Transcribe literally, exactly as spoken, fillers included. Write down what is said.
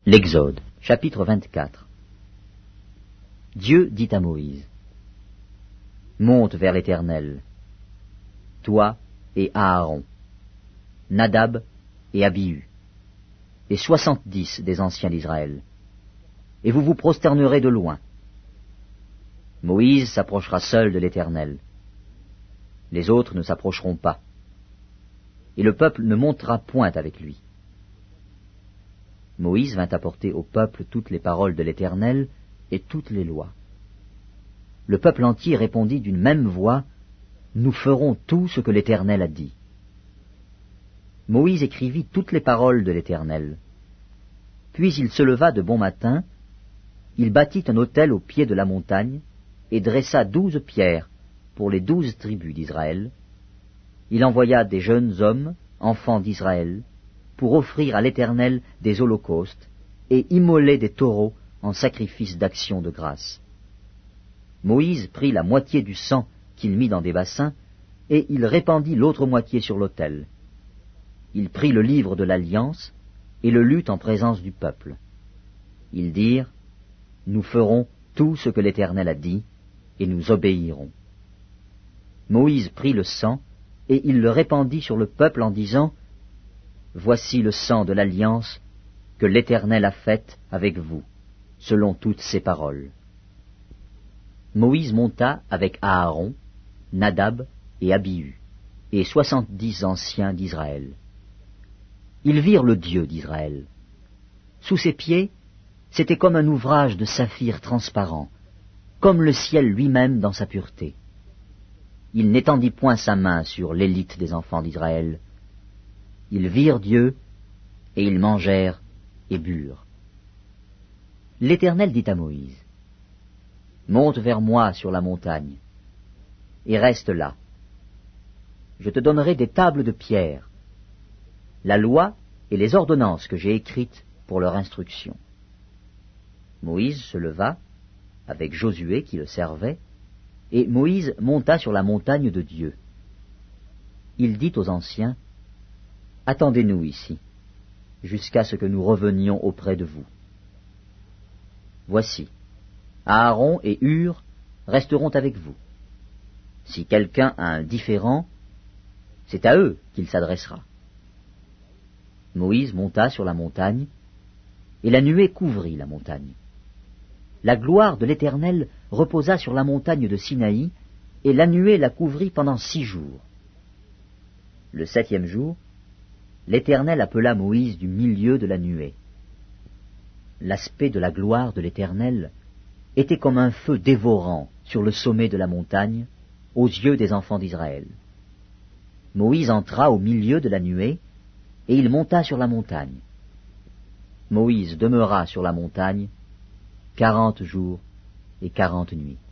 L'Exode, chapitre vingt-quatre. Dieu dit à Moïse, « Monte vers l'Éternel, toi et Aaron, Nadab et Abihu, et soixante-dix des anciens d'Israël, et vous vous prosternerez de loin. Moïse s'approchera seul de l'Éternel, les autres ne s'approcheront pas, et le peuple ne montera point avec lui. » Moïse vint apporter au peuple toutes les paroles de l'Éternel et toutes les lois. Le peuple entier répondit d'une même voix, « Nous ferons tout ce que l'Éternel a dit. » Moïse écrivit toutes les paroles de l'Éternel. Puis il se leva de bon matin, il bâtit un autel au pied de la montagne, et dressa douze pierres pour les douze tribus d'Israël. Il envoya des jeunes hommes, enfants d'Israël, pour offrir à l'Éternel des holocaustes et immoler des taureaux en sacrifice d'action de grâce. Moïse prit la moitié du sang qu'il mit dans des bassins, et il répandit l'autre moitié sur l'autel. Il prit le livre de l'Alliance et le lut en présence du peuple. Ils dirent, « Nous ferons tout ce que l'Éternel a dit, et nous obéirons. » Moïse prit le sang, et il le répandit sur le peuple en disant, « Voici le sang de l'alliance que l'Éternel a faite avec vous, selon toutes ses paroles. » Moïse monta avec Aaron, Nadab et Abihu, et soixante-dix anciens d'Israël. Ils virent le Dieu d'Israël. Sous ses pieds, c'était comme un ouvrage de saphir transparent, comme le ciel lui-même dans sa pureté. Il n'étendit point sa main sur l'élite des enfants d'Israël. Ils virent Dieu, et ils mangèrent et burent. L'Éternel dit à Moïse, « Monte vers moi sur la montagne, et reste là. Je te donnerai des tables de pierre, la loi et les ordonnances que j'ai écrites pour leur instruction. » Moïse se leva, avec Josué qui le servait, et Moïse monta sur la montagne de Dieu. Il dit aux anciens, « Attendez-nous ici, jusqu'à ce que nous revenions auprès de vous. Voici, Aaron et Hur resteront avec vous. Si quelqu'un a un différend, c'est à eux qu'il s'adressera. » Moïse monta sur la montagne, et la nuée couvrit la montagne. La gloire de l'Éternel reposa sur la montagne de Sinaï, et la nuée la couvrit pendant six jours. Le septième jour, l'Éternel appela Moïse du milieu de la nuée. L'aspect de la gloire de l'Éternel était comme un feu dévorant sur le sommet de la montagne, aux yeux des enfants d'Israël. Moïse entra au milieu de la nuée, et il monta sur la montagne. Moïse demeura sur la montagne quarante jours et quarante nuits.